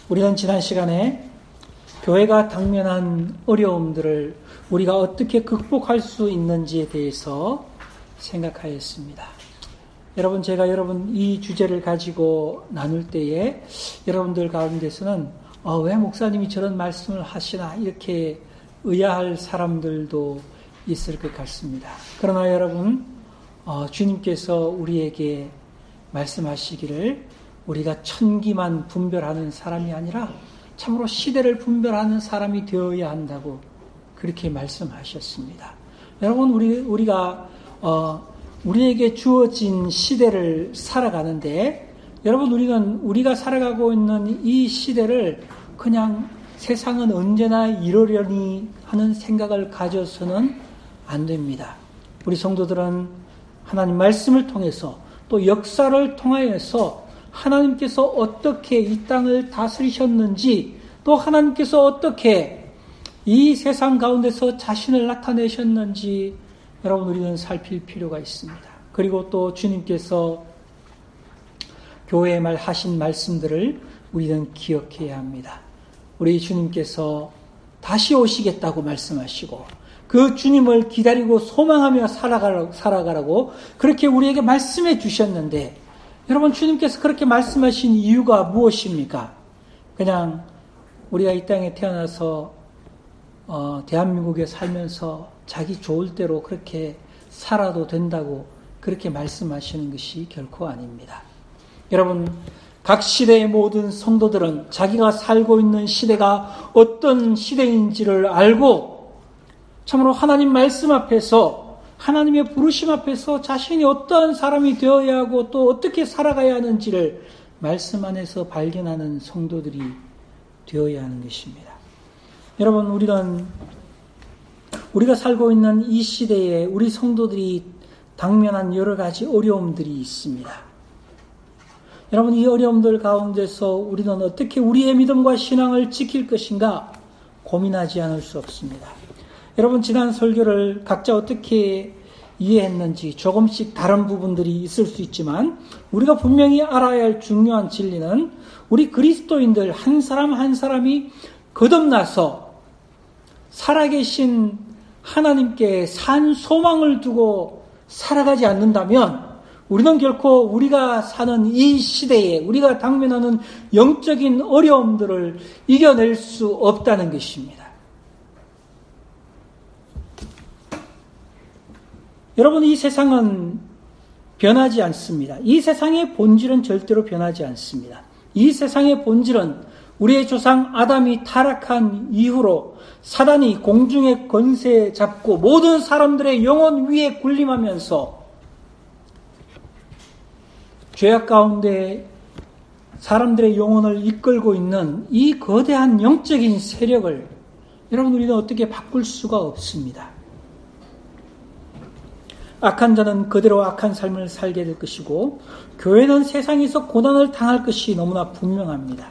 우리는 지난 시간에 교회가 당면한 어려움들을 우리가 어떻게 극복할 수 있는지에 대해서 생각하였습니다. 여러분, 제가 이 주제를 가지고 나눌 때에 여러분들 가운데서는 왜 목사님이 저런 말씀을 하시나 이렇게 의아할 사람들도 있을 것 같습니다. 그러나 여러분, 주님께서 우리에게 말씀하시기를 우리가 천기만 분별하는 사람이 아니라 참으로 시대를 분별하는 사람이 되어야 한다고 그렇게 말씀하셨습니다. 여러분, 우리가 우리에게 주어진 시대를 살아가는데, 여러분, 우리가 살아가고 있는 이 시대를 그냥 세상은 언제나 이러려니 하는 생각을 가져서는 안 됩니다. 우리 성도들은 하나님 말씀을 통해서 또 역사를 통하여서 하나님께서 어떻게 이 땅을 다스리셨는지, 또 하나님께서 어떻게 이 세상 가운데서 자신을 나타내셨는지 여러분, 우리는 살필 필요가 있습니다. 그리고 또 주님께서 교회에 하신 말씀들을 우리는 기억해야 합니다. 우리 주님께서 다시 오시겠다고 말씀하시고 그 주님을 기다리고 소망하며 살아가라고 그렇게 우리에게 말씀해 주셨는데, 여러분, 주님께서 그렇게 말씀하신 이유가 무엇입니까? 그냥 우리가 이 땅에 태어나서 대한민국에 살면서 자기 좋을 대로 그렇게 살아도 된다고 그렇게 말씀하시는 것이 결코 아닙니다. 여러분, 각 시대의 모든 성도들은 자기가 살고 있는 시대가 어떤 시대인지를 알고 참으로 하나님 말씀 앞에서, 하나님의 부르심 앞에서 자신이 어떠한 사람이 되어야 하고 또 어떻게 살아가야 하는지를 말씀 안에서 발견하는 성도들이 되어야 하는 것입니다. 여러분, 우리가 살고 있는 이 시대에 우리 성도들이 당면한 여러 가지 어려움들이 있습니다. 여러분, 이 어려움들 가운데서 우리는 어떻게 우리의 믿음과 신앙을 지킬 것인가 고민하지 않을 수 없습니다. 여러분, 지난 설교를 각자 어떻게 이해했는지 조금씩 다른 부분들이 있을 수 있지만, 우리가 분명히 알아야 할 중요한 진리는 우리 그리스도인들 한 사람 한 사람이 거듭나서 살아계신 하나님께 산 소망을 두고 살아가지 않는다면 우리는 결코 우리가 사는 이 시대에 우리가 당면하는 영적인 어려움들을 이겨낼 수 없다는 것입니다. 여러분, 이 세상은 변하지 않습니다. 이 세상의 본질은 절대로 변하지 않습니다. 이 세상의 본질은 우리의 조상 아담이 타락한 이후로 사단이 공중의 권세 잡고 모든 사람들의 영혼 위에 군림하면서 죄악 가운데 사람들의 영혼을 이끌고 있는 이 거대한 영적인 세력을 여러분, 우리는 어떻게 바꿀 수가 없습니다. 악한 자는 그대로 악한 삶을 살게 될 것이고, 교회는 세상에서 고난을 당할 것이 너무나 분명합니다.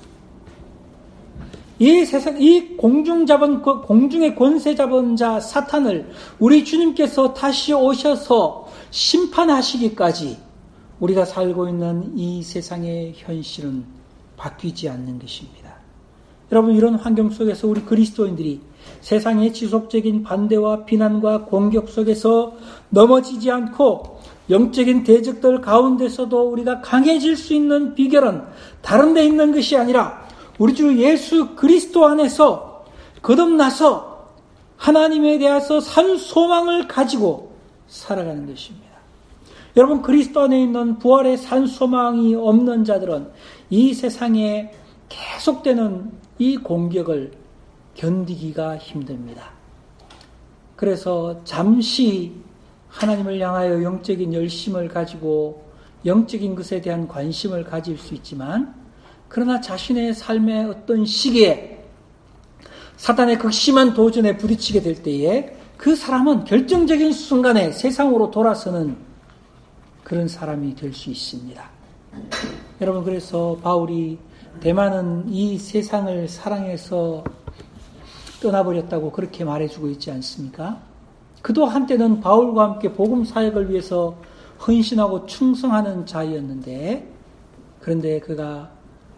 이 공중의 권세 잡은 자 사탄을 우리 주님께서 다시 오셔서 심판하시기까지 우리가 살고 있는 이 세상의 현실은 바뀌지 않는 것입니다. 여러분, 이런 환경 속에서 우리 그리스도인들이 세상의 지속적인 반대와 비난과 공격 속에서 넘어지지 않고 영적인 대적들 가운데서도 우리가 강해질 수 있는 비결은 다른 데 있는 것이 아니라 우리 주 예수 그리스도 안에서 거듭나서 하나님에 대해서 산 소망을 가지고 살아가는 것입니다. 여러분, 그리스도 안에 있는 부활의 산 소망이 없는 자들은 이 세상에 계속되는 이 공격을 견디기가 힘듭니다. 그래서 잠시 하나님을 향하여 영적인 열심을 가지고 영적인 것에 대한 관심을 가질 수 있지만, 그러나 자신의 삶의 어떤 시기에 사탄의 극심한 도전에 부딪히게 될 때에 그 사람은 결정적인 순간에 세상으로 돌아서는 그런 사람이 될 수 있습니다. 여러분, 그래서 바울이 대만은 이 세상을 사랑해서 떠나버렸다고 그렇게 말해주고 있지 않습니까? 그도 한때는 바울과 함께 복음 사역을 위해서 헌신하고 충성하는 자였는데, 그런데 그가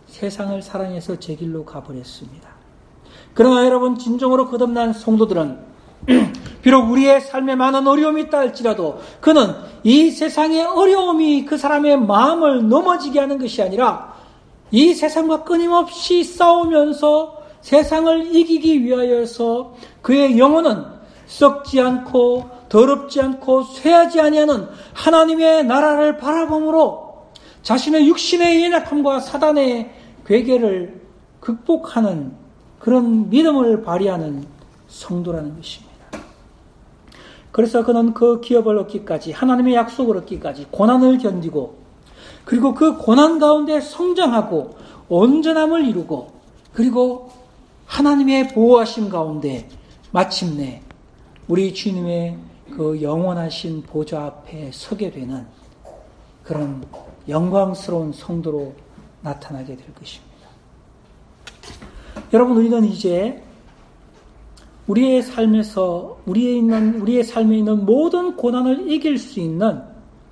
세상을 사랑해서 제 길로 가버렸습니다. 그러나 여러분, 진정으로 거듭난 성도들은 비록 우리의 삶에 많은 어려움이 있다 할지라도 그는 이 세상의 어려움이 그 사람의 마음을 넘어지게 하는 것이 아니라 이 세상과 끊임없이 싸우면서 세상을 이기기 위하여서 그의 영혼은 썩지 않고 더럽지 않고 쇠하지 아니하는 하나님의 나라를 바라봄으로 자신의 육신의 연약함과 사단의 괴계를 극복하는 그런 믿음을 발휘하는 성도라는 것입니다. 그래서 그는 그 기업을 얻기까지, 하나님의 약속을 얻기까지 고난을 견디고, 그리고 그 고난 가운데 성장하고 온전함을 이루고, 그리고 하나님의 보호하심 가운데 마침내 우리 주님의 그 영원하신 보좌 앞에 서게 되는 그런 영광스러운 성도로 나타나게 될 것입니다. 여러분, 우리는 이제 우리의 삶에서 우리의 삶에 있는 모든 고난을 이길 수 있는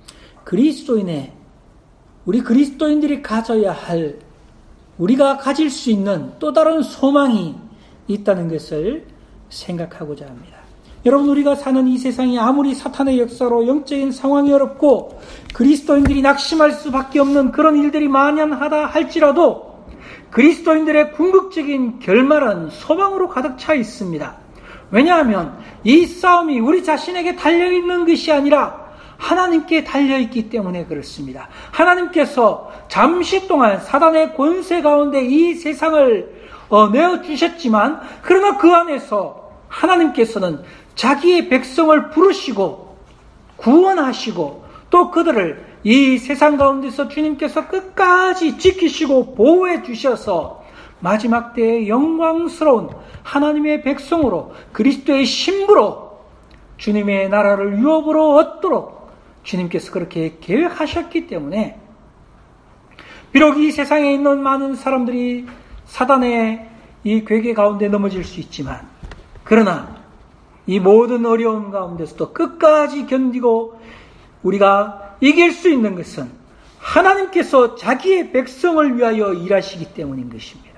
우리 그리스도인들이 가져야 할, 우리가 가질 수 있는 또 다른 소망이 있다는 것을 생각하고자 합니다. 여러분, 우리가 사는 이 세상이 아무리 사탄의 역사로 영적인 상황이 어렵고 그리스도인들이 낙심할 수밖에 없는 그런 일들이 만연하다 할지라도 그리스도인들의 궁극적인 결말은 소망으로 가득 차 있습니다. 왜냐하면 이 싸움이 우리 자신에게 달려있는 것이 아니라 하나님께 달려있기 때문에 그렇습니다. 하나님께서 잠시 동안 사단의 권세 가운데 이 세상을 내어주셨지만, 그러나 그 안에서 하나님께서는 자기의 백성을 부르시고 구원하시고 또 그들을 이 세상 가운데서 주님께서 끝까지 지키시고 보호해 주셔서 마지막 때의 영광스러운 하나님의 백성으로 그리스도의 신부로 주님의 나라를 유업으로 얻도록 주님께서 그렇게 계획하셨기 때문에 비록 이 세상에 있는 많은 사람들이 사단의 이 괴계 가운데 넘어질 수 있지만, 그러나 이 모든 어려움 가운데서도 끝까지 견디고 우리가 이길 수 있는 것은 하나님께서 자기의 백성을 위하여 일하시기 때문인 것입니다.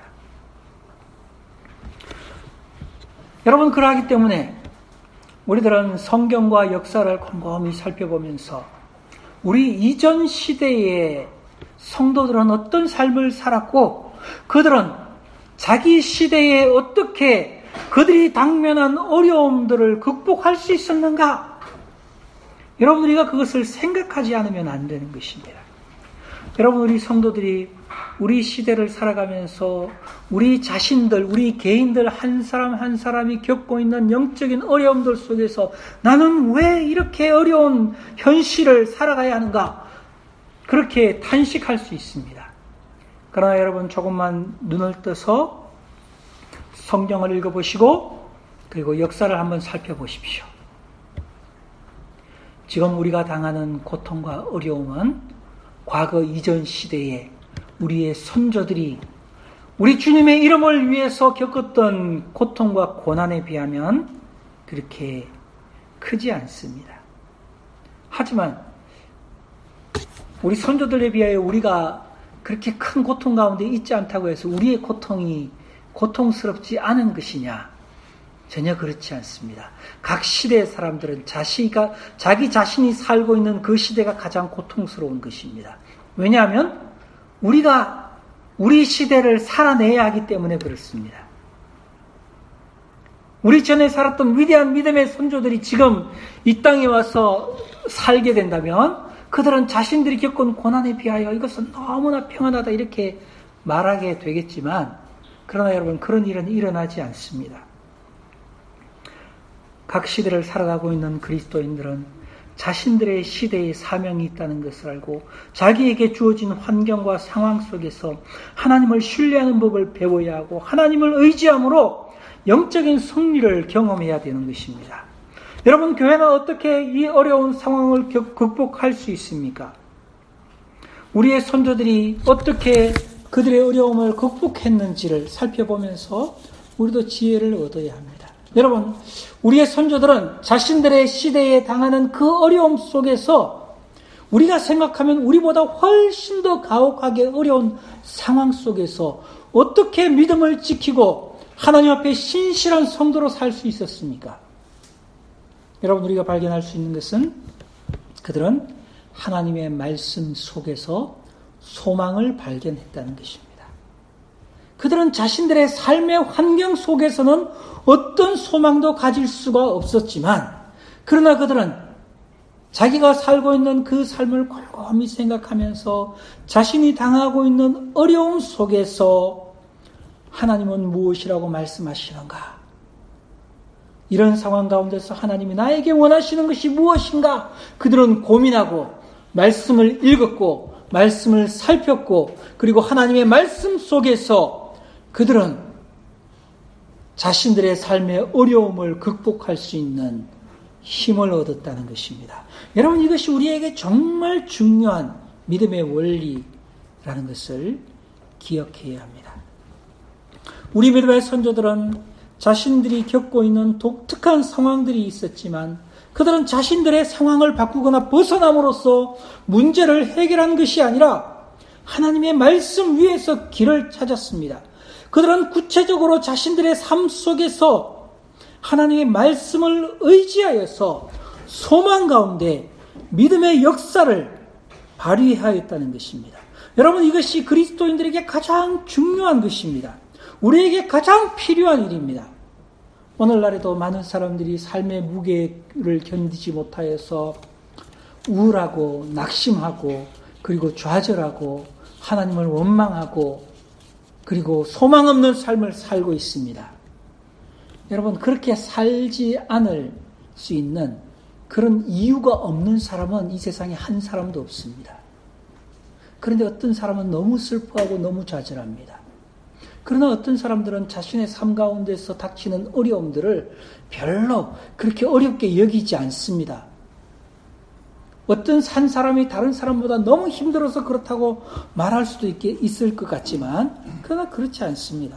여러분, 그러하기 때문에 우리들은 성경과 역사를 곰곰이 살펴보면서 우리 이전 시대의 성도들은 어떤 삶을 살았고 그들은 자기 시대에 어떻게 그들이 당면한 어려움들을 극복할 수 있었는가? 여러분, 우리가 그것을 생각하지 않으면 안 되는 것입니다. 여러분, 우리 성도들이 우리 시대를 살아가면서 우리 자신들, 우리 개인들 한 사람 한 사람이 겪고 있는 영적인 어려움들 속에서 나는 왜 이렇게 어려운 현실을 살아가야 하는가? 그렇게 탄식할 수 있습니다. 그러나 여러분, 조금만 눈을 떠서 성경을 읽어보시고 그리고 역사를 한번 살펴보십시오. 지금 우리가 당하는 고통과 어려움은 과거 이전 시대에 우리의 선조들이 우리 주님의 이름을 위해서 겪었던 고통과 고난에 비하면 그렇게 크지 않습니다. 하지만 우리 선조들에 비하여 우리가 그렇게 큰 고통 가운데 있지 않다고 해서 우리의 고통이 고통스럽지 않은 것이냐? 전혀 그렇지 않습니다. 각 시대의 사람들은 자기 자신이 살고 있는 그 시대가 가장 고통스러운 것입니다. 왜냐하면 우리가 우리 시대를 살아내야 하기 때문에 그렇습니다. 우리 전에 살았던 위대한 믿음의 선조들이 지금 이 땅에 와서 살게 된다면 그들은 자신들이 겪은 고난에 비하여 이것은 너무나 평안하다 이렇게 말하게 되겠지만, 그러나 여러분, 그런 일은 일어나지 않습니다. 각 시대를 살아가고 있는 그리스도인들은 자신들의 시대에 사명이 있다는 것을 알고 자기에게 주어진 환경과 상황 속에서 하나님을 신뢰하는 법을 배워야 하고 하나님을 의지함으로 영적인 승리를 경험해야 되는 것입니다. 여러분, 교회는 어떻게 이 어려운 상황을 극복할 수 있습니까? 우리의 선조들이 어떻게 그들의 어려움을 극복했는지를 살펴보면서 우리도 지혜를 얻어야 합니다. 여러분, 우리의 선조들은 자신들의 시대에 당하는 그 어려움 속에서 우리가 생각하면 우리보다 훨씬 더 가혹하게 어려운 상황 속에서 어떻게 믿음을 지키고 하나님 앞에 신실한 성도로 살 수 있었습니까? 여러분, 우리가 발견할 수 있는 것은 그들은 하나님의 말씀 속에서 소망을 발견했다는 것입니다. 그들은 자신들의 삶의 환경 속에서는 어떤 소망도 가질 수가 없었지만, 그러나 그들은 자기가 살고 있는 그 삶을 곰곰이 생각하면서 자신이 당하고 있는 어려움 속에서 하나님은 무엇이라고 말씀하시는가? 이런 상황 가운데서 하나님이 나에게 원하시는 것이 무엇인가? 그들은 고민하고 말씀을 읽었고 말씀을 살폈고, 그리고 하나님의 말씀 속에서 그들은 자신들의 삶의 어려움을 극복할 수 있는 힘을 얻었다는 것입니다. 여러분, 이것이 우리에게 정말 중요한 믿음의 원리라는 것을 기억해야 합니다. 우리 믿음의 선조들은 자신들이 겪고 있는 독특한 상황들이 있었지만 그들은 자신들의 상황을 바꾸거나 벗어남으로써 문제를 해결한 것이 아니라 하나님의 말씀 위에서 길을 찾았습니다. 그들은 구체적으로 자신들의 삶 속에서 하나님의 말씀을 의지하여서 소망 가운데 믿음의 역사를 발휘하였다는 것입니다. 여러분, 이것이 그리스도인들에게 가장 중요한 것입니다. 우리에게 가장 필요한 일입니다. 오늘날에도 많은 사람들이 삶의 무게를 견디지 못하여서 우울하고 낙심하고 그리고 좌절하고 하나님을 원망하고 그리고 소망 없는 삶을 살고 있습니다. 여러분, 그렇게 살지 않을 수 있는 그런 이유가 없는 사람은 이 세상에 한 사람도 없습니다. 그런데 어떤 사람은 너무 슬퍼하고 너무 좌절합니다. 그러나 어떤 사람들은 자신의 삶 가운데서 닥치는 어려움들을 별로 그렇게 어렵게 여기지 않습니다. 어떤 한 사람이 다른 사람보다 너무 힘들어서 그렇다고 말할 수도 있을 것 같지만 그러나 그렇지 않습니다.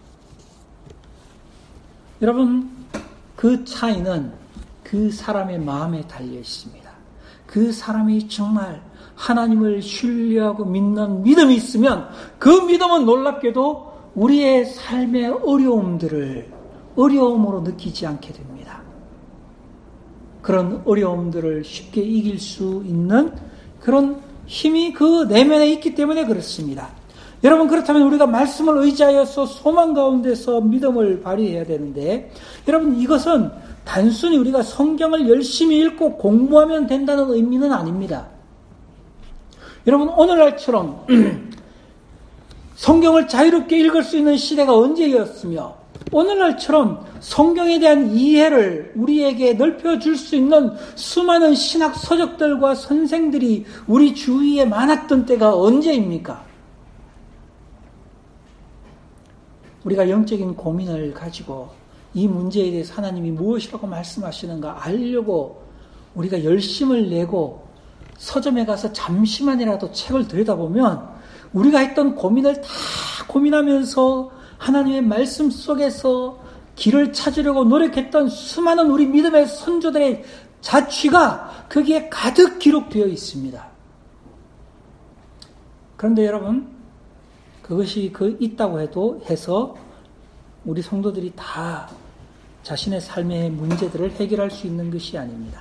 여러분, 그 차이는 그 사람의 마음에 달려 있습니다. 그 사람이 정말 하나님을 신뢰하고 믿는 믿음이 있으면 그 믿음은 놀랍게도 우리의 삶의 어려움들을 어려움으로 느끼지 않게 됩니다. 그런 어려움들을 쉽게 이길 수 있는 그런 힘이 그 내면에 있기 때문에 그렇습니다. 여러분, 그렇다면 우리가 말씀을 의지하여서 소망 가운데서 믿음을 발휘해야 되는데, 여러분, 이것은 단순히 우리가 성경을 열심히 읽고 공부하면 된다는 의미는 아닙니다. 여러분, 오늘날처럼 성경을 자유롭게 읽을 수 있는 시대가 언제였으며 오늘날처럼 성경에 대한 이해를 우리에게 넓혀줄 수 있는 수많은 신학 서적들과 선생들이 우리 주위에 많았던 때가 언제입니까? 우리가 영적인 고민을 가지고 이 문제에 대해서 하나님이 무엇이라고 말씀하시는가 알려고 우리가 열심을 내고 서점에 가서 잠시만이라도 책을 들여다보면 우리가 했던 고민을 다 고민하면서 하나님의 말씀 속에서 길을 찾으려고 노력했던 수많은 우리 믿음의 선조들의 자취가 거기에 가득 기록되어 있습니다. 그런데 여러분, 그것이 있다고 해서 우리 성도들이 다 자신의 삶의 문제들을 해결할 수 있는 것이 아닙니다.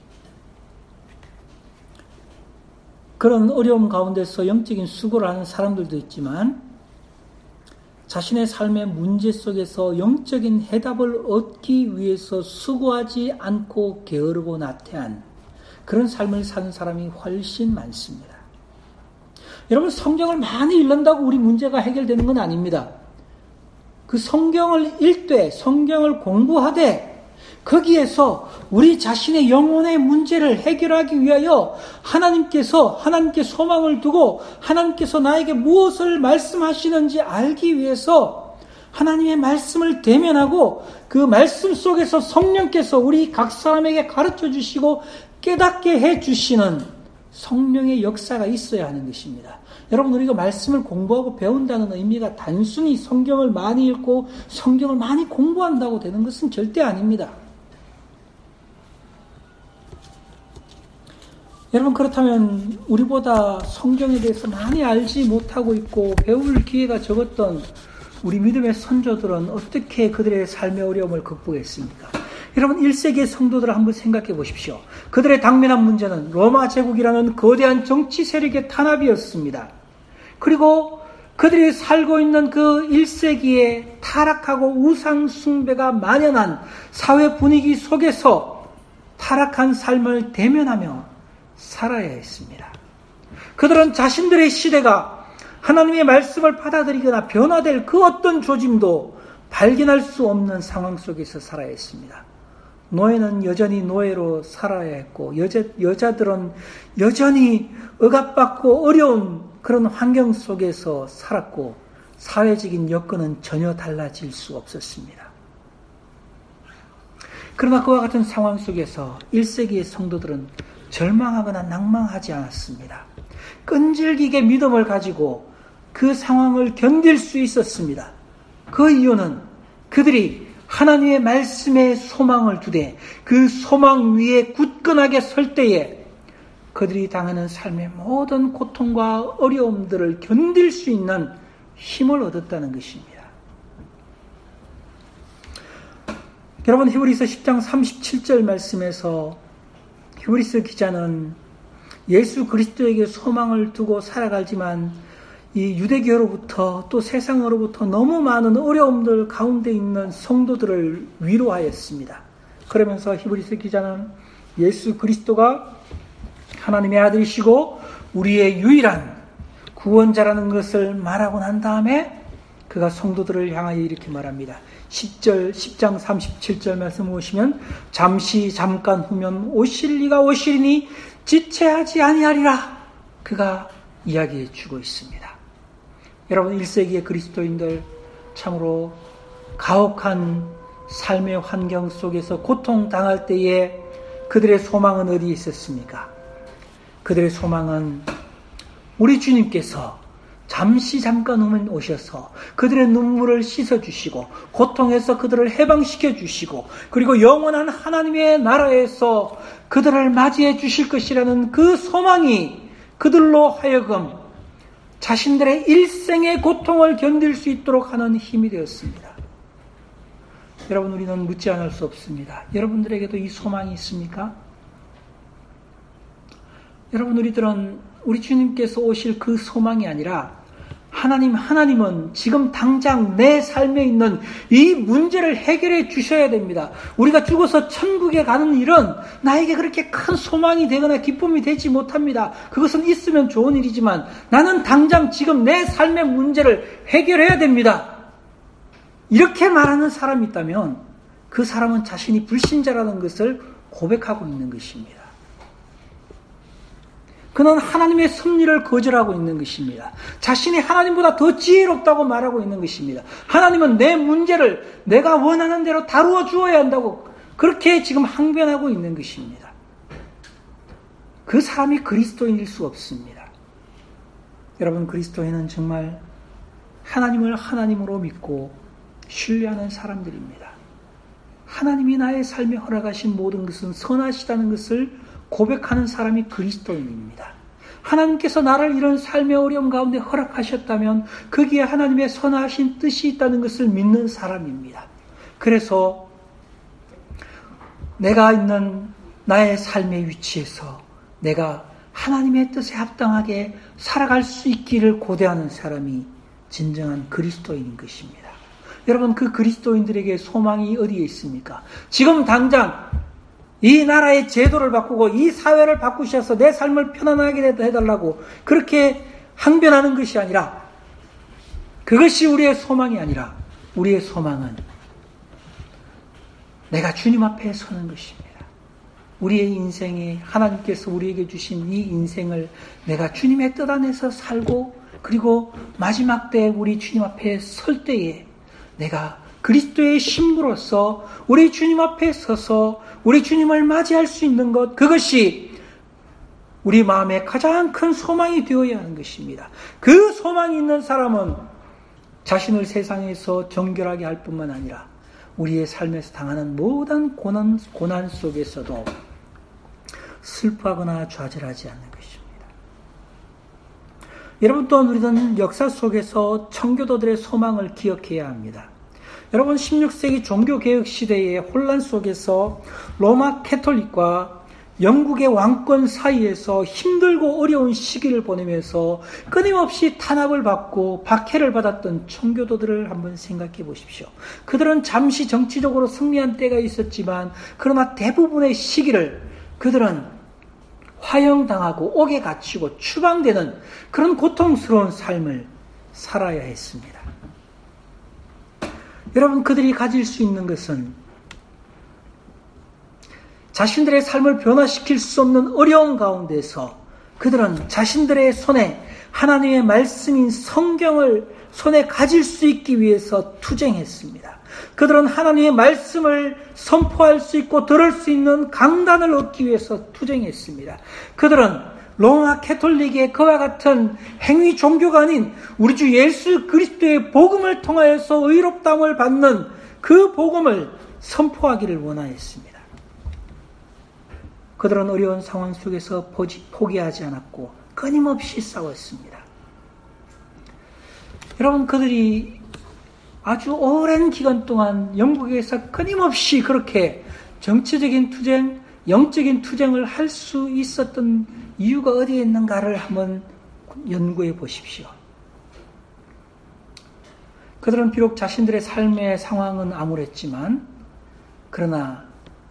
그런 어려움 가운데서 영적인 수고를 하는 사람들도 있지만 자신의 삶의 문제 속에서 영적인 해답을 얻기 위해서 수고하지 않고 게으르고 나태한 그런 삶을 사는 사람이 훨씬 많습니다. 여러분, 성경을 많이 읽는다고 우리 문제가 해결되는 건 아닙니다. 그 성경을 읽되 성경을 공부하되 거기에서 우리 자신의 영혼의 문제를 해결하기 위하여 하나님께 소망을 두고 하나님께서 나에게 무엇을 말씀하시는지 알기 위해서 하나님의 말씀을 대면하고 그 말씀 속에서 성령께서 우리 각 사람에게 가르쳐 주시고 깨닫게 해 주시는 성령의 역사가 있어야 하는 것입니다. 여러분, 우리가 말씀을 공부하고 배운다는 의미가 단순히 성경을 많이 읽고 성경을 많이 공부한다고 되는 것은 절대 아닙니다. 여러분, 그렇다면 우리보다 성경에 대해서 많이 알지 못하고 있고 배울 기회가 적었던 우리 믿음의 선조들은 어떻게 그들의 삶의 어려움을 극복했습니까? 여러분, 1세기의 성도들을 한번 생각해 보십시오. 그들의 당면한 문제는 로마 제국이라는 거대한 정치 세력의 탄압이었습니다. 그리고 그들이 살고 있는 그 1세기에 타락하고 우상 숭배가 만연한 사회 분위기 속에서 타락한 삶을 대면하며 살아야 했습니다. 그들은 자신들의 시대가 하나님의 말씀을 받아들이거나 변화될 그 어떤 조짐도 발견할 수 없는 상황 속에서 살아야 했습니다. 노예는 여전히 노예로 살아야 했고 여자들은 여전히 억압받고 어려운 그런 환경 속에서 살았고 사회적인 여건은 전혀 달라질 수 없었습니다. 그러나 그와 같은 상황 속에서 1세기의 성도들은 절망하거나 낭망하지 않았습니다. 끈질기게 믿음을 가지고 그 상황을 견딜 수 있었습니다. 그 이유는 그들이 하나님의 말씀에 소망을 두되 그 소망 위에 굳건하게 설 때에 그들이 당하는 삶의 모든 고통과 어려움들을 견딜 수 있는 힘을 얻었다는 것입니다. 여러분, 히브리서 10장 37절 말씀에서 히브리서 기자는 예수 그리스도에게 소망을 두고 살아가지만 이 유대교로부터 또 세상으로부터 너무 많은 어려움들 가운데 있는 성도들을 위로하였습니다. 그러면서 히브리서 기자는 예수 그리스도가 하나님의 아들이시고 우리의 유일한 구원자라는 것을 말하고 난 다음에 그가 성도들을 향하여 이렇게 말합니다. 10장 37절 말씀 보시면 잠깐 후면 오실 이가 오시리니 지체하지 아니하리라. 그가 이야기해 주고 있습니다. 여러분, 1세기의 그리스도인들 참으로 가혹한 삶의 환경 속에서 고통당할 때에 그들의 소망은 어디에 있었습니까? 그들의 소망은 우리 주님께서 잠깐 후면 오셔서 그들의 눈물을 씻어주시고 고통에서 그들을 해방시켜 주시고 그리고 영원한 하나님의 나라에서 그들을 맞이해 주실 것이라는 그 소망이 그들로 하여금 자신들의 일생의 고통을 견딜 수 있도록 하는 힘이 되었습니다. 여러분, 우리는 묻지 않을 수 없습니다. 여러분들에게도 이 소망이 있습니까? 여러분, 우리들은 우리 주님께서 오실 그 소망이 아니라 하나님은 지금 당장 내 삶에 있는 이 문제를 해결해 주셔야 됩니다. 우리가 죽어서 천국에 가는 일은 나에게 그렇게 큰 소망이 되거나 기쁨이 되지 못합니다. 그것은 있으면 좋은 일이지만 나는 당장 지금 내 삶의 문제를 해결해야 됩니다. 이렇게 말하는 사람이 있다면 그 사람은 자신이 불신자라는 것을 고백하고 있는 것입니다. 그는 하나님의 섭리를 거절하고 있는 것입니다. 자신이 하나님보다 더 지혜롭다고 말하고 있는 것입니다. 하나님은 내 문제를 내가 원하는 대로 다루어 주어야 한다고 그렇게 지금 항변하고 있는 것입니다. 그 사람이 그리스도인일 수 없습니다. 여러분, 그리스도인은 정말 하나님을 하나님으로 믿고 신뢰하는 사람들입니다. 하나님이 나의 삶에 허락하신 모든 것은 선하시다는 것을 고백하는 사람이 그리스도인입니다. 하나님께서 나를 이런 삶의 어려움 가운데 허락하셨다면 거기에 하나님의 선하신 뜻이 있다는 것을 믿는 사람입니다. 그래서 내가 있는 나의 삶의 위치에서 내가 하나님의 뜻에 합당하게 살아갈 수 있기를 고대하는 사람이 진정한 그리스도인인 것입니다. 여러분, 그 그리스도인들에게 소망이 어디에 있습니까? 지금 당장 이 나라의 제도를 바꾸고 이 사회를 바꾸셔서 내 삶을 편안하게 해달라고 그렇게 항변하는 것이 아니라, 그것이 우리의 소망이 아니라 우리의 소망은 내가 주님 앞에 서는 것입니다. 우리의 인생에 하나님께서 우리에게 주신 이 인생을 내가 주님의 뜻 안에서 살고 그리고 마지막 때 우리 주님 앞에 설 때에 내가 그리스도의 신부로서 우리 주님 앞에 서서 우리 주님을 맞이할 수 있는 것, 그것이 우리 마음에 가장 큰 소망이 되어야 하는 것입니다. 그 소망이 있는 사람은 자신을 세상에서 정결하게 할 뿐만 아니라 우리의 삶에서 당하는 모든 고난 속에서도 슬퍼하거나 좌절하지 않는 것입니다. 여러분, 또한 우리는 역사 속에서 청교도들의 소망을 기억해야 합니다. 여러분, 16세기 종교개혁 시대의 혼란 속에서 로마 캐톨릭과 영국의 왕권 사이에서 힘들고 어려운 시기를 보내면서 끊임없이 탄압을 받고 박해를 받았던 청교도들을 한번 생각해 보십시오. 그들은 잠시 정치적으로 승리한 때가 있었지만 그러나 대부분의 시기를 그들은 화형당하고 옥에 갇히고 추방되는 그런 고통스러운 삶을 살아야 했습니다. 여러분, 그들이 가질 수 있는 것은 자신들의 삶을 변화시킬 수 없는 어려운 가운데서 그들은 자신들의 손에 하나님의 말씀인 성경을 손에 가질 수 있기 위해서 투쟁했습니다. 그들은 하나님의 말씀을 선포할 수 있고 들을 수 있는 강단을 얻기 위해서 투쟁했습니다. 그들은 로마 캐톨릭의 그와 같은 행위 종교가 아닌 우리 주 예수 그리스도의 복음을 통하여서 의롭다함을 받는 그 복음을 선포하기를 원하였습니다. 그들은 어려운 상황 속에서 포기하지 않았고 끊임없이 싸웠습니다. 여러분, 그들이 아주 오랜 기간 동안 영국에서 끊임없이 그렇게 정치적인 투쟁, 영적인 투쟁을 할 수 있었던 이유가 어디에 있는가를 한번 연구해 보십시오. 그들은 비록 자신들의 삶의 상황은 암울했지만 그러나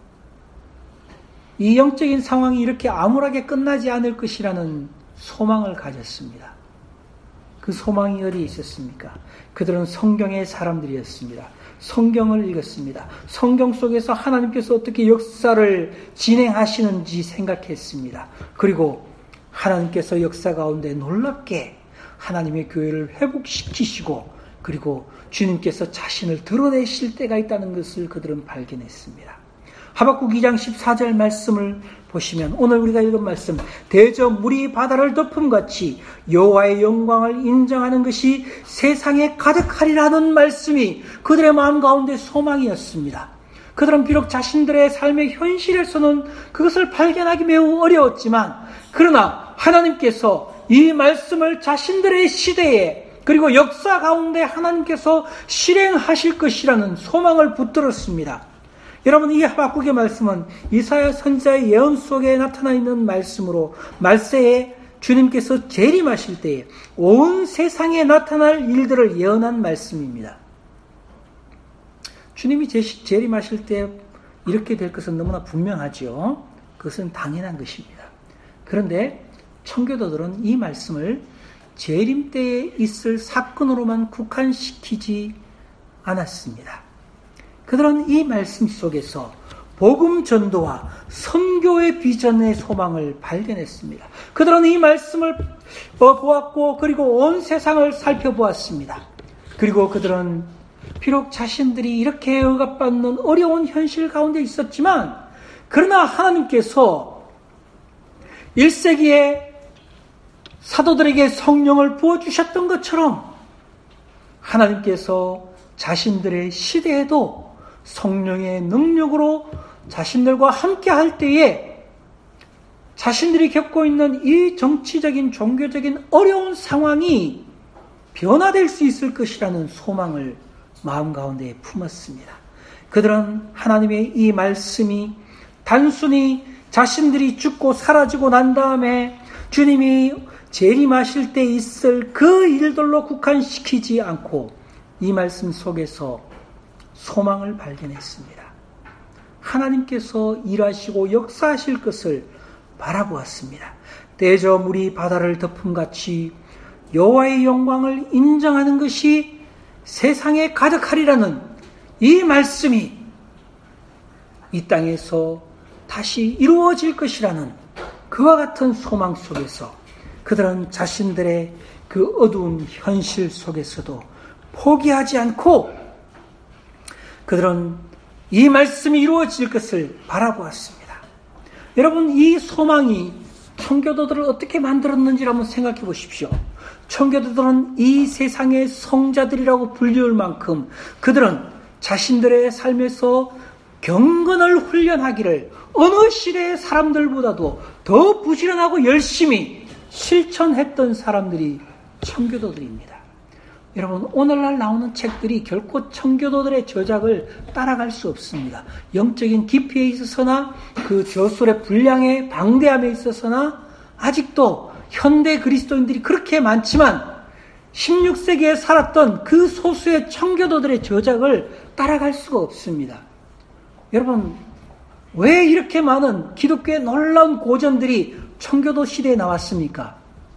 이 영적인 상황이 이렇게 암울하게 끝나지 않을 것이라는 소망을 가졌습니다. 그 소망이 어디에 있었습니까? 그들은 성경의 사람들이었습니다. 성경을 읽었습니다. 성경 속에서 하나님께서 어떻게 역사를 진행하시는지 생각했습니다. 그리고 하나님께서 역사 가운데 놀랍게 하나님의 교회를 회복시키시고 그리고 주님께서 자신을 드러내실 때가 있다는 것을 그들은 발견했습니다. 하박국 2장 14절 말씀을 보시면 오늘 우리가 읽은 말씀, 대저 물이 바다를 덮음같이 여호와의 영광을 인정하는 것이 세상에 가득하리라는 말씀이 그들의 마음 가운데 소망이었습니다. 그들은 비록 자신들의 삶의 현실에서는 그것을 발견하기 매우 어려웠지만 그러나 하나님께서 이 말씀을 자신들의 시대에 그리고 역사 가운데 하나님께서 실행하실 것이라는 소망을 붙들었습니다. 여러분, 이 하박국의 말씀은 이사야 선지자의 예언 속에 나타나 있는 말씀으로 말세에 주님께서 재림하실 때에 온 세상에 나타날 일들을 예언한 말씀입니다. 주님이 재림하실 때 이렇게 될 것은 너무나 분명하죠. 그것은 당연한 것입니다. 그런데 청교도들은 이 말씀을 재림 때에 있을 사건으로만 국한시키지 않았습니다. 그들은 이 말씀 속에서 복음 전도와 선교의 비전의 소망을 발견했습니다. 그들은 이 말씀을 보았고 그리고 온 세상을 살펴보았습니다. 그리고 그들은 비록 자신들이 이렇게 억압받는 어려운 현실 가운데 있었지만 그러나 하나님께서 1세기에 사도들에게 성령을 부어주셨던 것처럼 하나님께서 자신들의 시대에도 성령의 능력으로 자신들과 함께 할 때에 자신들이 겪고 있는 이 정치적인 종교적인 어려운 상황이 변화될 수 있을 것이라는 소망을 마음 가운데 품었습니다. 그들은 하나님의 이 말씀이 단순히 자신들이 죽고 사라지고 난 다음에 주님이 재림하실 때 있을 그 일들로 국한시키지 않고 이 말씀 속에서 소망을 발견했습니다. 하나님께서 일하시고 역사하실 것을 바라보았습니다. 대저 물이 바다를 덮음같이 여호와의 영광을 인정하는 것이 세상에 가득하리라는 이 말씀이 이 땅에서 다시 이루어질 것이라는 그와 같은 소망 속에서 그들은 자신들의 그 어두운 현실 속에서도 포기하지 않고 그들은 이 말씀이 이루어질 것을 바라보았습니다. 여러분, 이 소망이 청교도들을 어떻게 만들었는지 한번 생각해 보십시오. 청교도들은 이 세상의 성자들이라고 불리울 만큼 그들은 자신들의 삶에서 경건을 훈련하기를 어느 시대의 사람들보다도 더 부지런하고 열심히 실천했던 사람들이 청교도들입니다. 여러분, 오늘날 나오는 책들이 결코 청교도들의 저작을 따라갈 수 없습니다. 영적인 깊이에 있어서나 그 저술의 분량의 방대함에 있어서나 아직도 현대 그리스도인들이 그렇게 많지만 16세기에 살았던 그 소수의 청교도들의 저작을 따라갈 수가 없습니다. 여러분, 왜 이렇게 많은 기독교의 놀라운 고전들이 청교도 시대에 나왔습니까?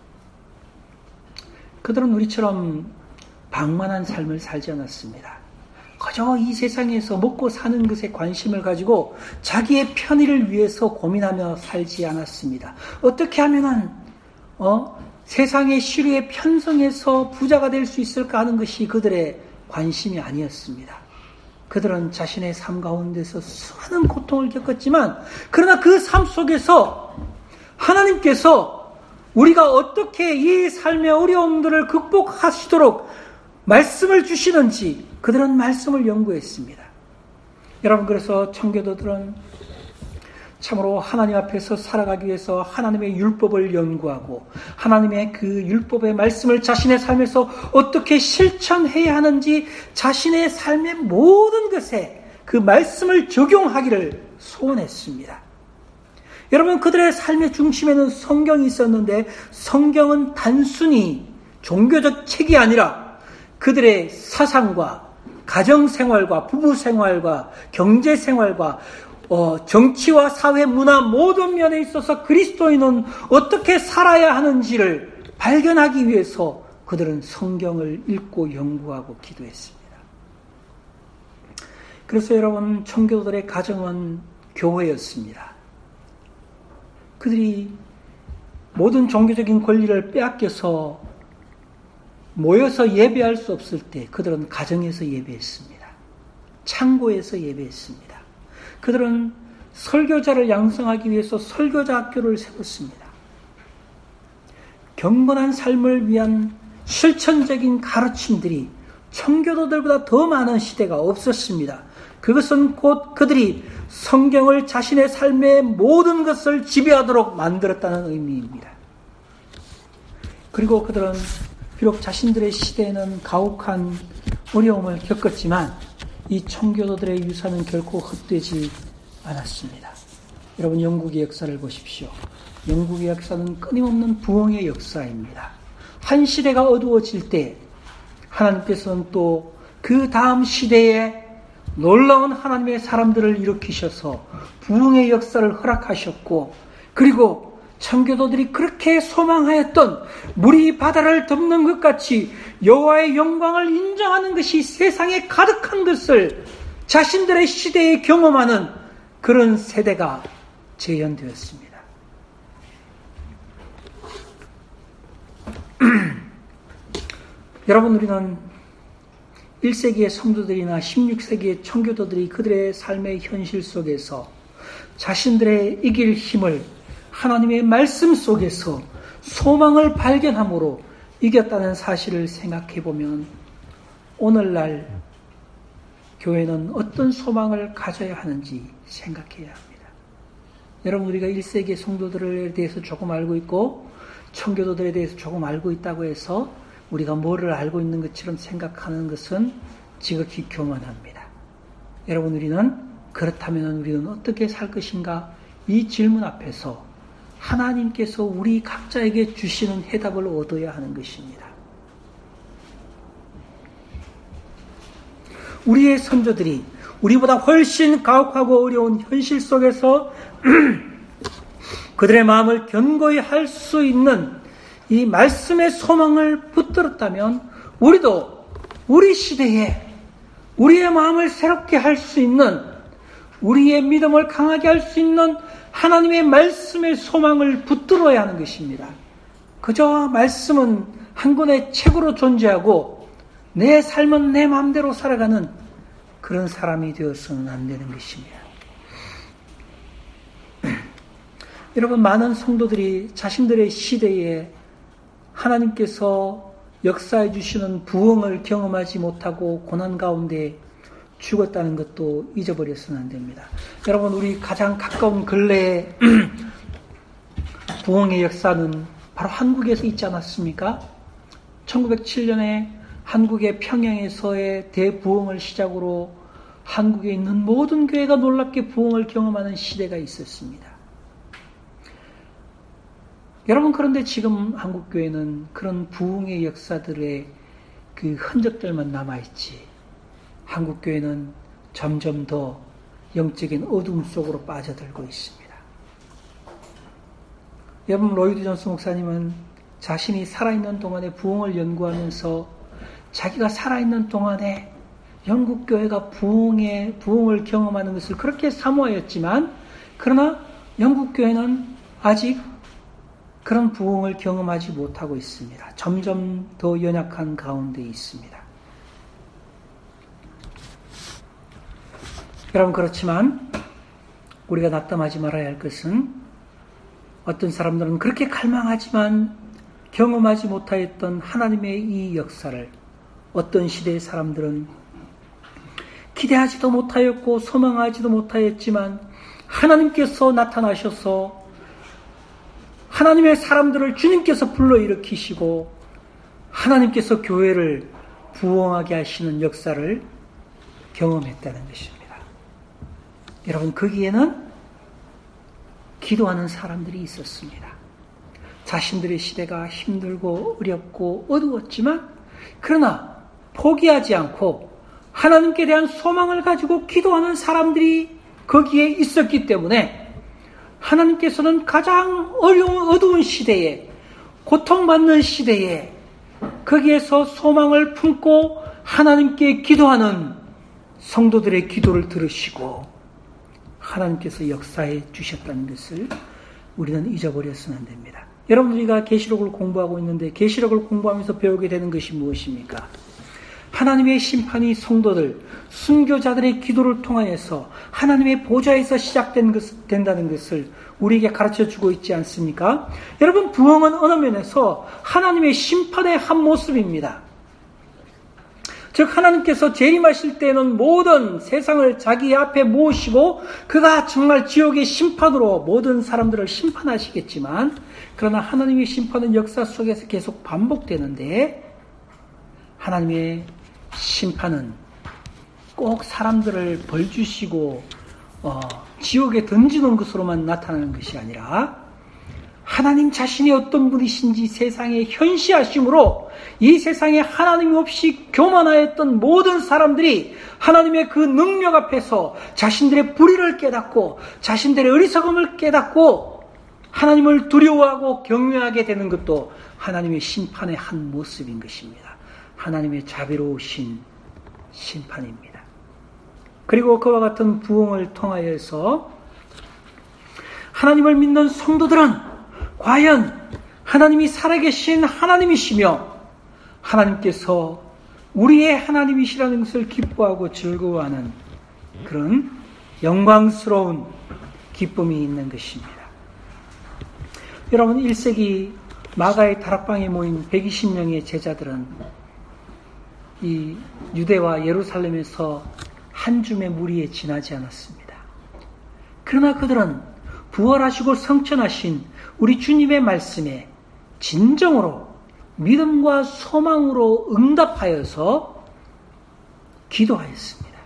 그들은 우리처럼 방만한 삶을 살지 않았습니다. 그저 이 세상에서 먹고 사는 것에 관심을 가지고 자기의 편의를 위해서 고민하며 살지 않았습니다. 어떻게 하면은 세상의 시류에 편성해서 부자가 될 수 있을까 하는 것이 그들의 관심이 아니었습니다. 그들은 자신의 삶 가운데서 수많은 고통을 겪었지만, 그러나 그 삶 속에서 하나님께서 우리가 어떻게 이 삶의 어려움들을 극복하시도록 말씀을 주시는지 그들은 말씀을 연구했습니다. 여러분, 그래서 청교도들은 참으로 하나님 앞에서 살아가기 위해서 하나님의 율법을 연구하고 하나님의 그 율법의 말씀을 자신의 삶에서 어떻게 실천해야 하는지 자신의 삶의 모든 것에 그 말씀을 적용하기를 소원했습니다. 여러분, 그들의 삶의 중심에는 성경이 있었는데 성경은 단순히 종교적 책이 아니라 그들의 사상과 가정생활과 부부생활과 경제생활과 정치와 사회, 문화 모든 면에 있어서 그리스도인은 어떻게 살아야 하는지를 발견하기 위해서 그들은 성경을 읽고 연구하고 기도했습니다. 그래서 여러분, 청교도들의 가정은 교회였습니다. 그들이 모든 종교적인 권리를 빼앗겨서 모여서 예배할 수 없을 때 그들은 가정에서 예배했습니다. 창고에서 예배했습니다. 그들은 설교자를 양성하기 위해서 설교자 학교를 세웠습니다. 경건한 삶을 위한 실천적인 가르침들이 청교도들보다 더 많은 시대가 없었습니다. 그것은 곧 그들이 성경을 자신의 삶의 모든 것을 지배하도록 만들었다는 의미입니다. 그리고 그들은 비록 자신들의 시대에는 가혹한 어려움을 겪었지만 이 청교도들의 유산은 결코 헛되지 않았습니다. 여러분, 영국의 역사를 보십시오. 영국의 역사는 끊임없는 부흥의 역사입니다. 한 시대가 어두워질 때 하나님께서는 또 그 다음 시대에 놀라운 하나님의 사람들을 일으키셔서 부흥의 역사를 허락하셨고, 그리고 청교도들이 그렇게 소망하였던 물이 바다를 덮는 것 같이 여호와의 영광을 인정하는 것이 세상에 가득한 것을 자신들의 시대에 경험하는 그런 세대가 재현되었습니다. 여러분, 우리는 1세기의 성도들이나 16세기의 청교도들이 그들의 삶의 현실 속에서 자신들의 이길 힘을 하나님의 말씀 속에서 소망을 발견함으로 이겼다는 사실을 생각해 보면 오늘날 교회는 어떤 소망을 가져야 하는지 생각해야 합니다. 여러분, 우리가 1세기의 성도들에 대해서 조금 알고 있고 청교도들에 대해서 조금 알고 있다고 해서 우리가 뭐를 알고 있는 것처럼 생각하는 것은 지극히 교만합니다. 여러분, 그렇다면 우리는 어떻게 살 것인가? 이 질문 앞에서 하나님께서 우리 각자에게 주시는 해답을 얻어야 하는 것입니다. 우리의 선조들이 우리보다 훨씬 가혹하고 어려운 현실 속에서 그들의 마음을 견고히 할 수 있는 이 말씀의 소망을 붙들었다면 우리도 우리 시대에 우리의 마음을 새롭게 할 수 있는, 우리의 믿음을 강하게 할 수 있는 하나님의 말씀의 소망을 붙들어야 하는 것입니다. 그저 말씀은 한 권의 책으로 존재하고 내 삶은 내 마음대로 살아가는 그런 사람이 되어서는 안 되는 것입니다. 여러분, 많은 성도들이 자신들의 시대에 하나님께서 역사해 주시는 부흥을 경험하지 못하고 고난 가운데 죽었다는 것도 잊어버려서는 안 됩니다. 여러분, 우리 가장 가까운 근래의 부흥의 역사는 바로 한국에서 있지 않았습니까? 1907년에 한국의 평양에서의 대부흥을 시작으로 한국에 있는 모든 교회가 놀랍게 부흥을 경험하는 시대가 있었습니다. 여러분, 그런데 지금 한국교회는 그런 부흥의 역사들의 그 흔적들만 남아있지, 한국교회는 점점 더 영적인 어둠 속으로 빠져들고 있습니다. 여러분, 로이드 존스 목사님은 자신이 살아있는 동안에 부흥을 연구하면서 자기가 살아있는 동안에 영국교회가 부흥을 경험하는 것을 그렇게 사모하였지만, 그러나 영국교회는 아직 그런 부흥을 경험하지 못하고 있습니다. 점점 더 연약한 가운데 있습니다. 여러분, 그렇지만 우리가 낙담하지 말아야 할 것은, 어떤 사람들은 그렇게 갈망하지만 경험하지 못하였던 하나님의 이 역사를 어떤 시대의 사람들은 기대하지도 못하였고 소망하지도 못하였지만 하나님께서 나타나셔서 하나님의 사람들을 주님께서 불러일으키시고 하나님께서 교회를 부흥하게 하시는 역사를 경험했다는 것입니다. 여러분, 거기에는 기도하는 사람들이 있었습니다. 자신들의 시대가 힘들고 어렵고 어두웠지만, 그러나 포기하지 않고 하나님께 대한 소망을 가지고 기도하는 사람들이 거기에 있었기 때문에 하나님께서는 가장 어려운 어두운 시대에, 고통받는 시대에 거기에서 소망을 품고 하나님께 기도하는 성도들의 기도를 들으시고 하나님께서 역사해 주셨다는 것을 우리는 잊어버려서는 안 됩니다. 여러분, 우리가 계시록을 공부하고 있는데 계시록을 공부하면서 배우게 되는 것이 무엇입니까? 하나님의 심판이 성도들, 순교자들의 기도를 통하여서 하나님의 보좌에서 시작된다는 것을 우리에게 가르쳐주고 있지 않습니까? 여러분, 부흥은 어느 면에서 하나님의 심판의 한 모습입니다. 즉, 하나님께서 재림하실 때는 모든 세상을 자기 앞에 모으시고 그가 정말 지옥의 심판으로 모든 사람들을 심판하시겠지만, 그러나 하나님의 심판은 역사 속에서 계속 반복되는데, 하나님의 심판은 꼭 사람들을 벌 주시고 지옥에 던지는 것으로만 나타나는 것이 아니라, 하나님 자신이 어떤 분이신지 세상에 현시하심으로 이 세상에 하나님 없이 교만하였던 모든 사람들이 하나님의 그 능력 앞에서 자신들의 불의를 깨닫고 자신들의 어리석음을 깨닫고 하나님을 두려워하고 경외하게 되는 것도 하나님의 심판의 한 모습인 것입니다. 하나님의 자비로우신 심판입니다. 그리고 그와 같은 부흥을 통하여서 하나님을 믿는 성도들은 과연 하나님이 살아계신 하나님이시며 하나님께서 우리의 하나님이시라는 것을 기뻐하고 즐거워하는 그런 영광스러운 기쁨이 있는 것입니다. 여러분, 1세기 마가의 다락방에 모인 120명의 제자들은 이 유대와 예루살렘에서 한 줌의 무리에 지나지 않았습니다. 그러나 그들은 부활하시고 성천하신 우리 주님의 말씀에 진정으로 믿음과 소망으로 응답하여서 기도하였습니다.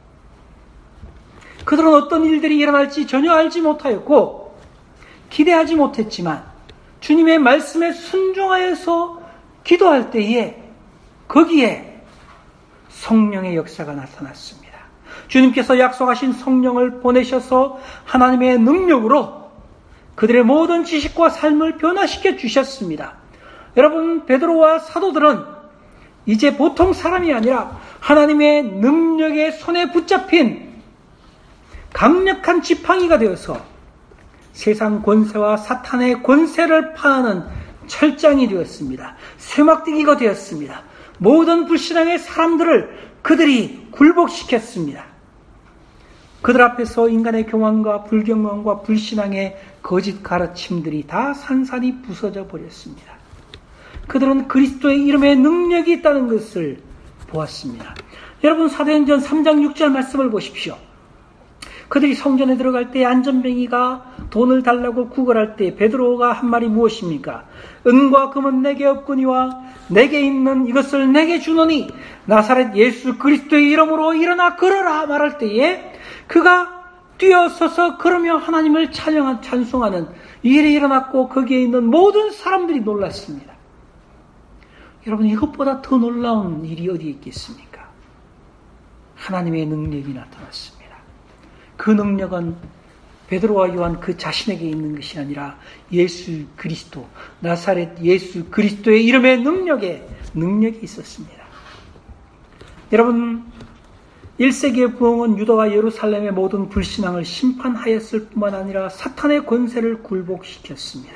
그들은 어떤 일들이 일어날지 전혀 알지 못하였고 기대하지 못했지만 주님의 말씀에 순종하여서 기도할 때에 거기에 성령의 역사가 나타났습니다. 주님께서 약속하신 성령을 보내셔서 하나님의 능력으로 그들의 모든 지식과 삶을 변화시켜 주셨습니다. 여러분, 베드로와 사도들은 이제 보통 사람이 아니라 하나님의 능력의 손에 붙잡힌 강력한 지팡이가 되어서 세상 권세와 사탄의 권세를 파하는 철장이 되었습니다. 쇠막대기가 되었습니다. 모든 불신앙의 사람들을 그들이 굴복시켰습니다. 그들 앞에서 인간의 교만과 불경망과 불신앙의 거짓 가르침들이 다 산산이 부서져 버렸습니다. 그들은 그리스도의 이름에 능력이 있다는 것을 보았습니다. 여러분 사도행전 3장 6절 말씀을 보십시오. 그들이 성전에 들어갈 때 안전뱅이가 돈을 달라고 구걸할 때 베드로가 한 말이 무엇입니까? 은과 금은 내게 없거니와 내게 있는 이것을 내게 주노니 나사렛 예수 그리스도의 이름으로 일어나 걸어라 말할 때에 그가 뛰어서서 걸으며 하나님을 찬송하는 일이 일어났고 거기에 있는 모든 사람들이 놀랐습니다. 여러분 이것보다 더 놀라운 일이 어디 있겠습니까? 하나님의 능력이 나타났습니다. 그 능력은 베드로와 요한 그 자신에게 있는 것이 아니라 예수 그리스도, 나사렛 예수 그리스도의 이름의 능력이 있었습니다. 여러분 1세기의 부흥은 유다와 예루살렘의 모든 불신앙을 심판하였을 뿐만 아니라 사탄의 권세를 굴복시켰습니다.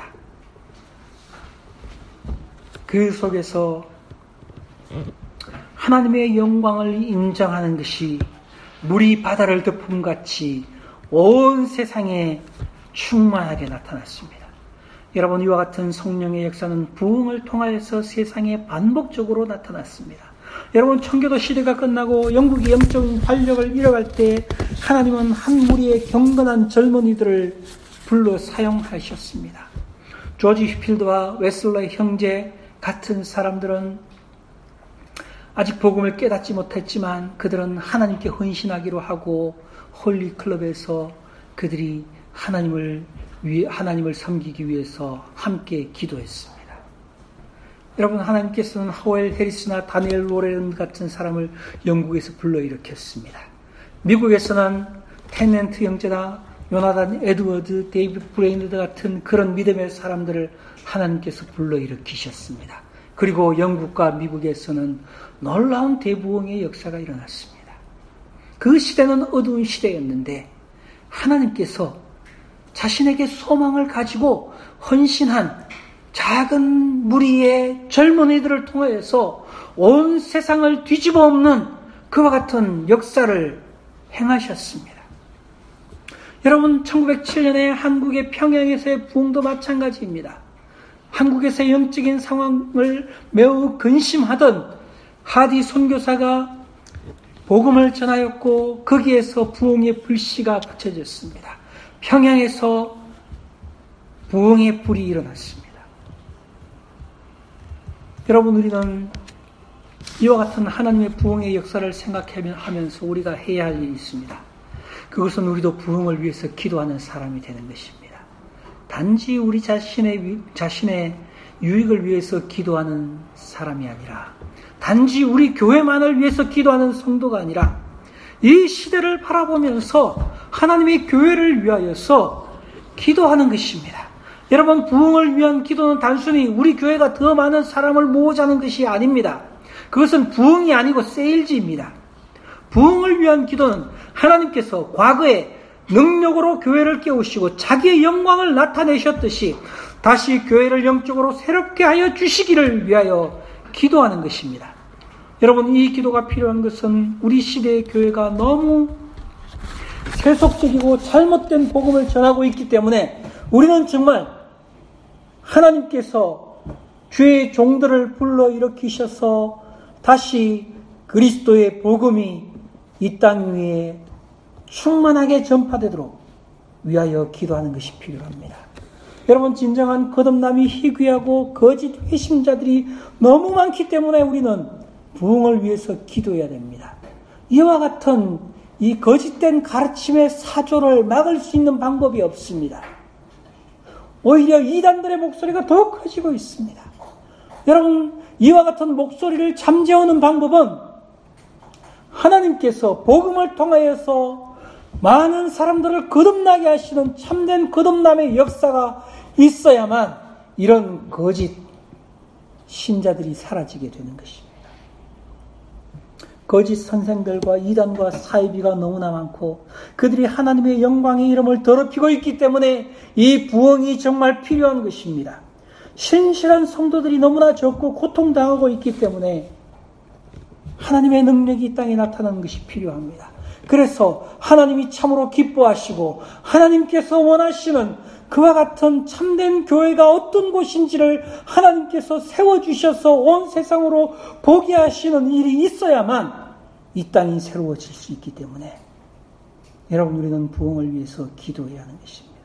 그 속에서 하나님의 영광을 인정하는 것이 물이 바다를 덮음같이 온 세상에 충만하게 나타났습니다. 여러분 이와 같은 성령의 역사는 부흥을 통하여서 세상에 반복적으로 나타났습니다. 여러분 청교도 시대가 끝나고 영국이 영적인 활력을 잃어갈 때 하나님은 한 무리의 경건한 젊은이들을 불러 사용하셨습니다. 조지 휘필드와 웨슬러의 형제 같은 사람들은 아직 복음을 깨닫지 못했지만 그들은 하나님께 헌신하기로 하고 홀리클럽에서 그들이 하나님을 섬기기 위해서 함께 기도했습니다. 여러분 하나님께서는 하웰 해리스나 다니엘 로렌 같은 사람을 영국에서 불러일으켰습니다. 미국에서는 테넨트 형제나 요나단 에드워드, 데이비드 브레이너드 같은 그런 믿음의 사람들을 하나님께서 불러일으키셨습니다. 그리고 영국과 미국에서는 놀라운 대부흥의 역사가 일어났습니다. 그 시대는 어두운 시대였는데 하나님께서 자신에게 소망을 가지고 헌신한 작은 무리의 젊은이들을 통하여서 온 세상을 뒤집어 엎는 그와 같은 역사를 행하셨습니다. 여러분 1907년에 한국의 평양에서의 부흥도 마찬가지입니다. 한국에서의 영적인 상황을 매우 근심하던 하디 선교사가 복음을 전하였고 거기에서 부흥의 불씨가 붙여졌습니다. 평양에서 부흥의 불이 일어났습니다. 여러분 우리는 이와 같은 하나님의 부흥의 역사를 생각하면서 우리가 해야 할 일이 있습니다. 그것은 우리도 부흥을 위해서 기도하는 사람이 되는 것입니다. 단지 우리 자신의 유익을 위해서 기도하는 사람이 아니라 단지 우리 교회만을 위해서 기도하는 성도가 아니라 이 시대를 바라보면서 하나님의 교회를 위하여서 기도하는 것입니다. 여러분 부흥을 위한 기도는 단순히 우리 교회가 더 많은 사람을 모으자는 것이 아닙니다. 그것은 부흥이 아니고 세일즈입니다. 부흥을 위한 기도는 하나님께서 과거에 능력으로 교회를 깨우시고 자기의 영광을 나타내셨듯이 다시 교회를 영적으로 새롭게 하여 주시기를 위하여 기도하는 것입니다. 여러분 이 기도가 필요한 것은 우리 시대의 교회가 너무 세속적이고 잘못된 복음을 전하고 있기 때문에 우리는 정말 하나님께서 주의 종들을 불러일으키셔서 다시 그리스도의 복음이 이 땅 위에 충만하게 전파되도록 위하여 기도하는 것이 필요합니다. 여러분 진정한 거듭남이 희귀하고 거짓 회심자들이 너무 많기 때문에 우리는 부흥을 위해서 기도해야 됩니다. 이와 같은 이 거짓된 가르침의 사조를 막을 수 있는 방법이 없습니다. 오히려 이단들의 목소리가 더 커지고 있습니다. 여러분 이와 같은 목소리를 잠재우는 방법은 하나님께서 복음을 통하여서 많은 사람들을 거듭나게 하시는 참된 거듭남의 역사가 있어야만 이런 거짓 신자들이 사라지게 되는 것입니다. 거짓 선생들과 이단과 사이비가 너무나 많고 그들이 하나님의 영광의 이름을 더럽히고 있기 때문에 이 부흥이 정말 필요한 것입니다. 신실한 성도들이 너무나 적고 고통당하고 있기 때문에 하나님의 능력이 이 땅에 나타나는 것이 필요합니다. 그래서 하나님이 참으로 기뻐하시고 하나님께서 원하시는 그와 같은 참된 교회가 어떤 곳인지를 하나님께서 세워주셔서 온 세상으로 보게 하시는 일이 있어야만 이 땅이 새로워질 수 있기 때문에 여러분, 우리는 부흥을 위해서 기도해야 하는 것입니다.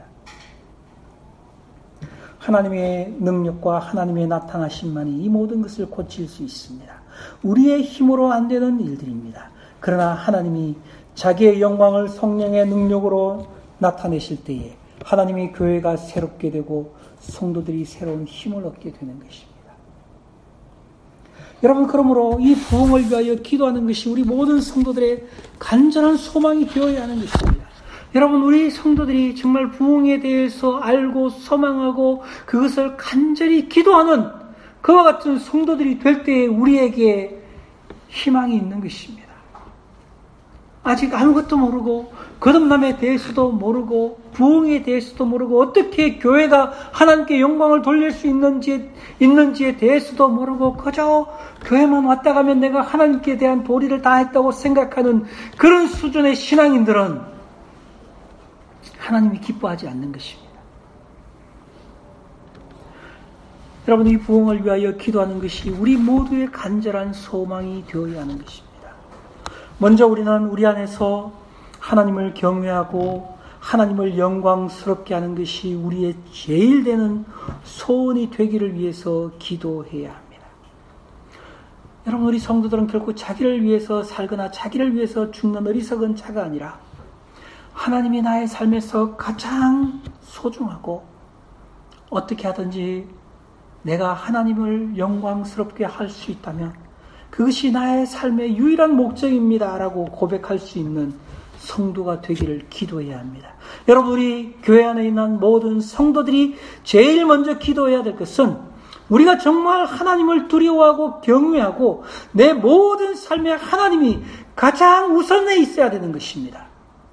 하나님의 능력과 하나님의 나타나심만이 이 모든 것을 고칠 수 있습니다. 우리의 힘으로 안 되는 일들입니다. 그러나 하나님이 자기의 영광을 성령의 능력으로 나타내실 때에 하나님의 교회가 새롭게 되고 성도들이 새로운 힘을 얻게 되는 것입니다. 여러분, 그러므로 이 부흥을 위하여 기도하는 것이 우리 모든 성도들의 간절한 소망이 되어야 하는 것입니다. 여러분, 우리 성도들이 정말 부흥에 대해서 알고 소망하고 그것을 간절히 기도하는 그와 같은 성도들이 될 때에 우리에게 희망이 있는 것입니다. 아직 아무것도 모르고 거듭남에 대해서도 모르고 부흥에 대해서도 모르고 어떻게 교회가 하나님께 영광을 돌릴 수 있는지에 대해서도 모르고 그저 교회만 왔다 가면 내가 하나님께 대한 도리를 다 했다고 생각하는 그런 수준의 신앙인들은 하나님이 기뻐하지 않는 것입니다. 여러분, 이 부흥을 위하여 기도하는 것이 우리 모두의 간절한 소망이 되어야 하는 것입니다. 먼저 우리는 우리 안에서 하나님을 경외하고 하나님을 영광스럽게 하는 것이 우리의 제일 되는 소원이 되기를 위해서 기도해야 합니다. 여러분, 우리 성도들은 결코 자기를 위해서 살거나 자기를 위해서 죽는 어리석은 자가 아니라 하나님이 나의 삶에서 가장 소중하고 어떻게 하든지 내가 하나님을 영광스럽게 할 수 있다면 그것이 나의 삶의 유일한 목적입니다 라고 고백할 수 있는 성도가 되기를 기도해야 합니다. 여러분, 우리 교회 안에 있는 모든 성도들이 제일 먼저 기도해야 될 것은 우리가 정말 하나님을 두려워하고 경외하고 내 모든 삶에 하나님이 가장 우선에 있어야 되는 것입니다.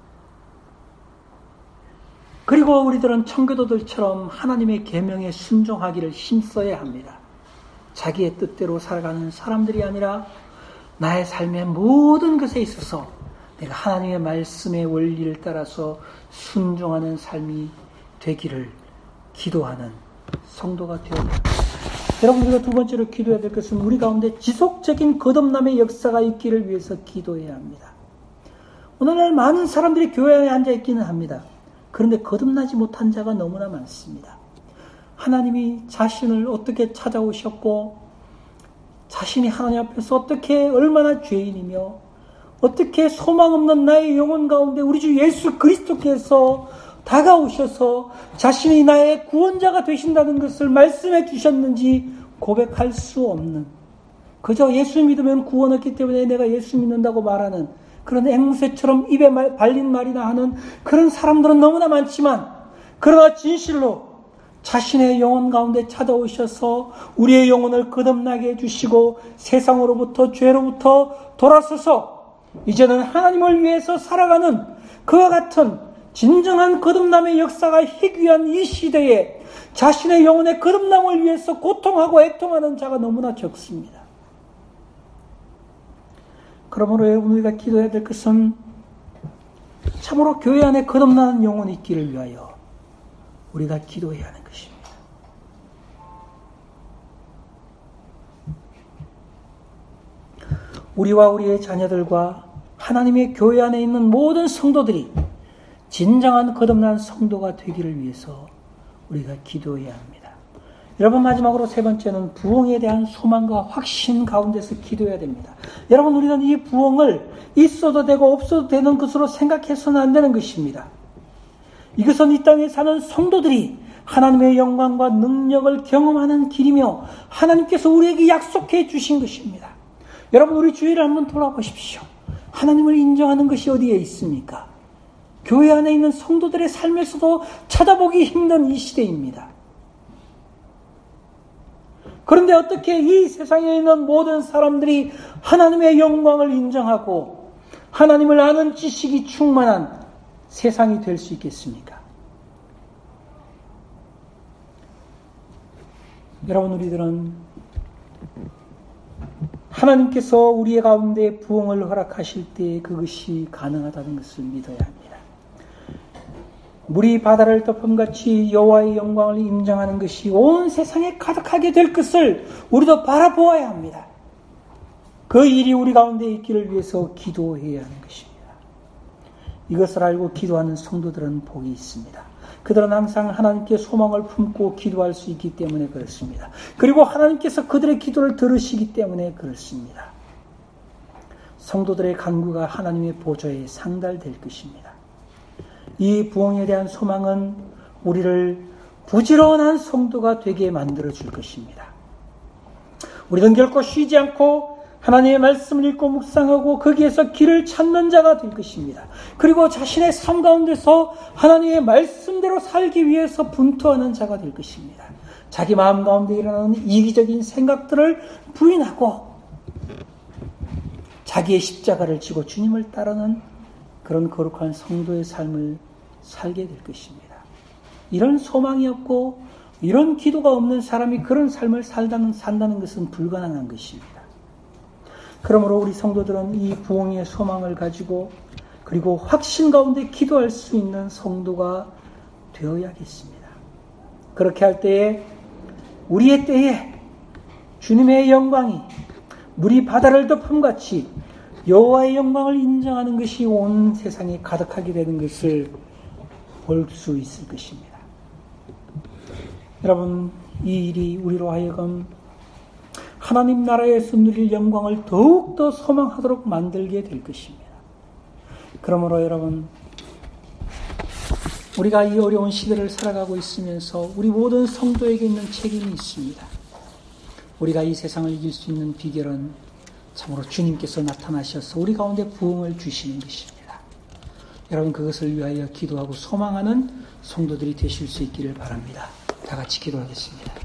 그리고 우리들은 청교도들처럼 하나님의 계명에 순종하기를 힘써야 합니다. 자기의 뜻대로 살아가는 사람들이 아니라 나의 삶의 모든 것에 있어서 내가 하나님의 말씀의 원리를 따라서 순종하는 삶이 되기를 기도하는 성도가 되어야 합니다. 여러분, 우리가 두 번째로 기도해야 될 것은 우리 가운데 지속적인 거듭남의 역사가 있기를 위해서 기도해야 합니다. 오늘날 많은 사람들이 교회 안에 앉아 있기는 합니다. 그런데 거듭나지 못한 자가 너무나 많습니다. 하나님이 자신을 어떻게 찾아오셨고 자신이 하나님 앞에서 어떻게 얼마나 죄인이며 어떻게 소망 없는 나의 영혼 가운데 우리 주 예수 그리스도께서 다가오셔서 자신이 나의 구원자가 되신다는 것을 말씀해 주셨는지 고백할 수 없는, 그저 예수 믿으면 구원 얻기 때문에 내가 예수 믿는다고 말하는 그런 앵무새처럼 입에 발린 말이나 하는 그런 사람들은 너무나 많지만, 그러나 진실로 자신의 영혼 가운데 찾아오셔서 우리의 영혼을 거듭나게 해주시고 세상으로부터 죄로부터 돌아서서 이제는 하나님을 위해서 살아가는 그와 같은 진정한 거듭남의 역사가 희귀한 이 시대에 자신의 영혼의 거듭남을 위해서 고통하고 애통하는 자가 너무나 적습니다. 그러므로 여러분, 우리가 기도해야 될 것은 참으로 교회 안에 거듭나는 영혼이 있기를 위하여 우리가 기도해야 하는 것입니다. 우리와 우리의 자녀들과 하나님의 교회 안에 있는 모든 성도들이 진정한 거듭난 성도가 되기를 위해서 우리가 기도해야 합니다. 여러분, 마지막으로 세 번째는 부흥에 대한 소망과 확신 가운데서 기도해야 됩니다. 여러분, 우리는 이 부흥을 있어도 되고 없어도 되는 것으로 생각해서는 안 되는 것입니다. 이것은 이 땅에 사는 성도들이 하나님의 영광과 능력을 경험하는 길이며 하나님께서 우리에게 약속해 주신 것입니다. 여러분, 우리 주위를 한번 돌아보십시오. 하나님을 인정하는 것이 어디에 있습니까? 교회 안에 있는 성도들의 삶에서도 찾아보기 힘든 이 시대입니다. 그런데 어떻게 이 세상에 있는 모든 사람들이 하나님의 영광을 인정하고 하나님을 아는 지식이 충만한 세상이 될 수 있겠습니까? 여러분, 우리들은 하나님께서 우리 가운데 부흥을 허락하실 때 그것이 가능하다는 것을 믿어야 합니다. 물이 바다를 덮음같이 여호와의 영광을 인정하는 것이 온 세상에 가득하게 될 것을 우리도 바라보아야 합니다. 그 일이 우리 가운데 있기를 위해서 기도해야 하는 것입니다. 이것을 알고 기도하는 성도들은 복이 있습니다. 그들은 항상 하나님께 소망을 품고 기도할 수 있기 때문에 그렇습니다. 그리고 하나님께서 그들의 기도를 들으시기 때문에 그렇습니다. 성도들의 간구가 하나님의 보좌에 상달될 것입니다. 이 부흥에 대한 소망은 우리를 부지런한 성도가 되게 만들어 줄 것입니다. 우리는 결코 쉬지 않고 하나님의 말씀을 읽고 묵상하고 거기에서 길을 찾는 자가 될 것입니다. 그리고 자신의 삶 가운데서 하나님의 말씀대로 살기 위해서 분투하는 자가 될 것입니다. 자기 마음 가운데 일어나는 이기적인 생각들을 부인하고 자기의 십자가를 지고 주님을 따르는 그런 거룩한 성도의 삶을 살게 될 것입니다. 이런 소망이 없고 이런 기도가 없는 사람이 그런 삶을 산다는 것은 불가능한 것입니다. 그러므로 우리 성도들은 이 부흥의 소망을 가지고 그리고 확신 가운데 기도할 수 있는 성도가 되어야겠습니다. 그렇게 할 때에 우리의 때에 주님의 영광이 물이 바다를 덮음같이 여호와의 영광을 인정하는 것이 온 세상에 가득하게 되는 것을 볼 수 있을 것입니다. 여러분, 이 일이 우리로 하여금 하나님 나라에서 누릴 영광을 더욱더 소망하도록 만들게 될 것입니다. 그러므로 여러분, 우리가 이 어려운 시대를 살아가고 있으면서 우리 모든 성도에게 있는 책임이 있습니다. 우리가 이 세상을 이길 수 있는 비결은 참으로 주님께서 나타나셔서 우리 가운데 부흥을 주시는 것입니다. 여러분, 그것을 위하여 기도하고 소망하는 성도들이 되실 수 있기를 바랍니다. 다 같이 기도하겠습니다.